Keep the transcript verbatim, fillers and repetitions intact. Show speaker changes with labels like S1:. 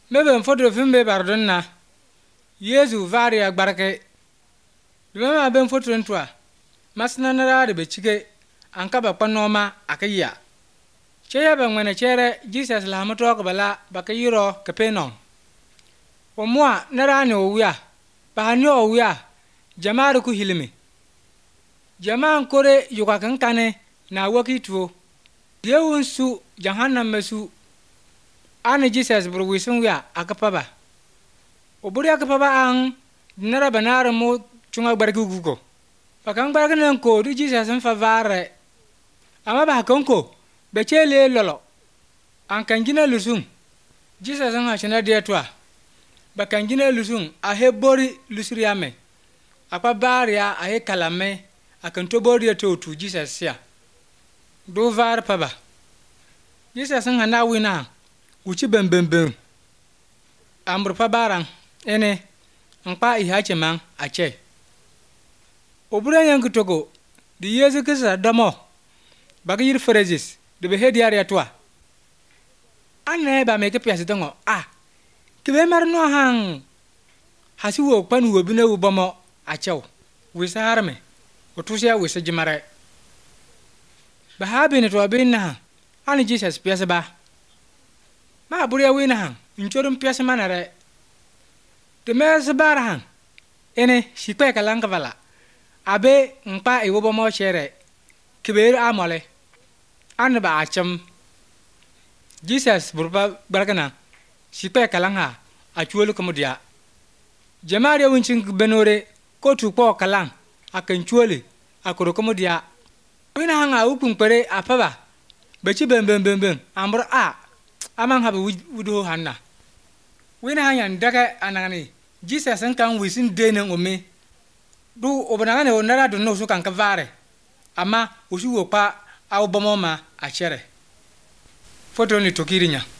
S1: mebe foto fimbe bardonna Yesu varia gbarke duma ben foto ntwa masna nara de bechike anka ba kwanoma akaya cheya ben wena chere Jesus la moto ko bala bakayiro kapenon omwa nara ne owia ba ne owia jamaru ku hilimi jaman kore yuka kankane na wakitwo yewunsu jahannam mesu ane Jesus buru wisun ya akapaba oburi akapaba an nara banara mo chunga barki gugo pakang barki nan ko du Jesus en favare ama ba konko be chele lolo an kanjina lusum Jesus en achina de toa ba kanjina lusum a hebori lusuriame apa baria a he kalame akan to bori to tu Jesus ya do var paba Jesus en hana wina uchi bembembem amur pabarang ene ngpa ihache mang ache obura yang kutogo di Yesu kisa damo bagir phrases de behedi area toa anne ba me ke piase dongo ah kibe marno hang hasiwo panu wobine wobomo achew wisa harme otusia wisa jimare ba habine to abinna ani Jesus piase ba ma buria wina hang inchorum piase manare de mes barang ene shikwe kalanga vala abe ngpa iwobo mo chere kiber amole an ba acham Jesus burba barkana shikwe kalanga achuolu komodia jamari winchin benore ko tu ko kalang akan chuole akoro komodia wina hanga ukun pere apaba bechi bembem bembem ambro a amang habe wudo hanna wina hanya ndaga anani Jesus en kan wisin denen ome du obana ne onara do no so kan ka vare ama osu wo pa awo bomo ma a chere foto ni tokirinya